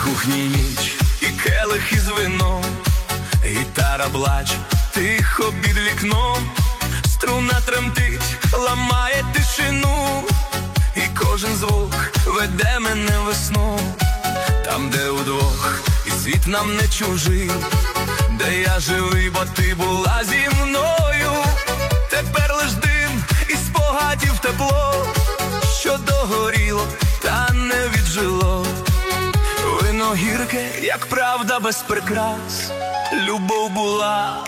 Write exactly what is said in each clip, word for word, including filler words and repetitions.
кухні ніч і келих із вином, гітара плаче тихо під вікном, струна тремтить, ламає тишину, і кожен звук веде мене в весну. Там, де удвох, і світ нам не чужий, де я живий, бо ти була зі мною. Тепер лиш дим і спогадів тепло, що догоріло, та не віджило. Вино гірке, як правда без прикрас, любов була,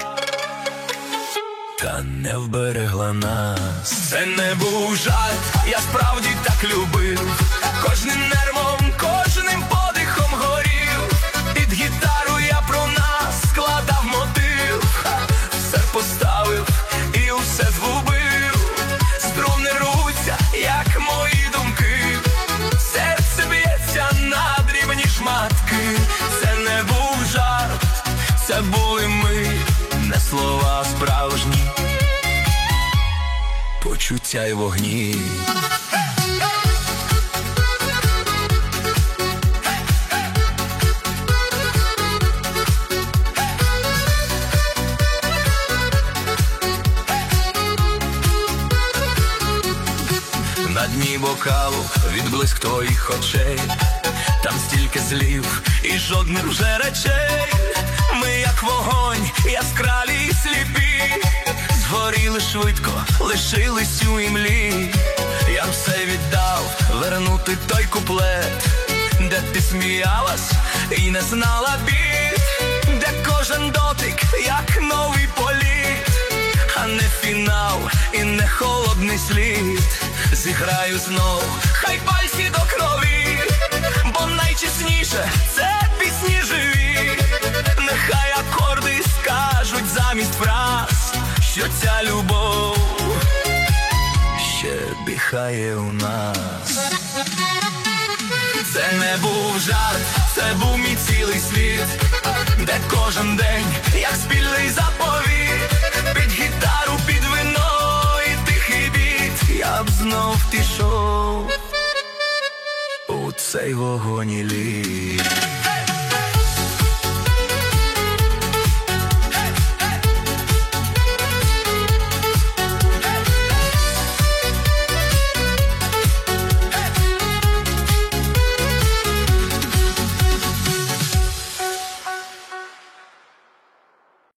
та не вберегла нас. Це не був жарт, я справді так любив, кожним нервом, кожним подихом горів. Під гітару я про нас складав мотив, все поставив і усе згубив. Струни рвуться, як мої думки, серце б'ється на дрібні шматки. Це не був жарт, це були ми, не слова справжні, почуття й вогні. На дні бокалу відблиск твоїх очей, там стільки слів і жодних вже речей. Ми як вогонь, яскраві і сліпі, згоріли швидко, лишились у імлі. Я все віддав, вернути той куплет, де ти сміялась і не знала бід, де кожен дотик, як новий політ, а не фінал і не холодний слід. Зіграю знов, хай пальці до крові, бо найчесніше це пісні живі. Нехай акорди скажуть замість фраз, що ця любов ще дихає у нас. Це не був жарт, це був мій цілий світ, де кожен день, як спільний заповіт. Під гітару, під вино і тихий біт, я б знов пішов у цей вогонь і лід.